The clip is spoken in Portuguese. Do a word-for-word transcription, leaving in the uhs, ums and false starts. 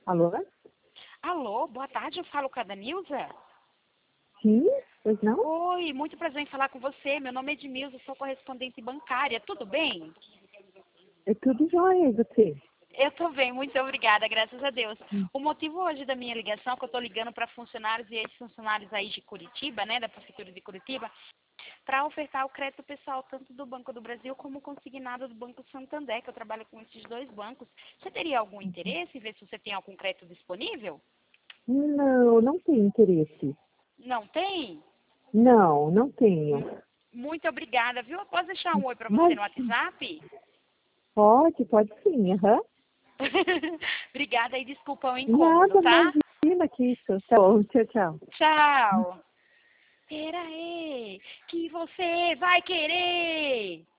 Alô? Alô, boa tarde, eu falo com a Danilza. Sim? Pois não? Oi, muito prazer em falar com você. Meu nome é Edmilza, sou correspondente bancária. Tudo bem? É tudo jóia, e você? Eu tô bem, muito obrigada, graças a Deus. Hum. O motivo hoje da minha ligação é que eu tô ligando para funcionários e ex-funcionários aí de Curitiba, né, da Prefeitura de Curitiba, para ofertar o crédito pessoal tanto do Banco do Brasil como consignado do Banco Santander, que eu trabalho com esses dois bancos. Você teria algum interesse em ver se você tem algum crédito disponível? Não, não tenho interesse. Não tem? Não, não tenho. Muito obrigada, viu? Eu posso deixar um oi para você Mas no WhatsApp? pode, pode sim, aham. Obrigada e desculpa o incômodo, Nada, tá? imagina que isso. Tá bom, tchau, tchau. Tchau. Pera aí, que você vai querer.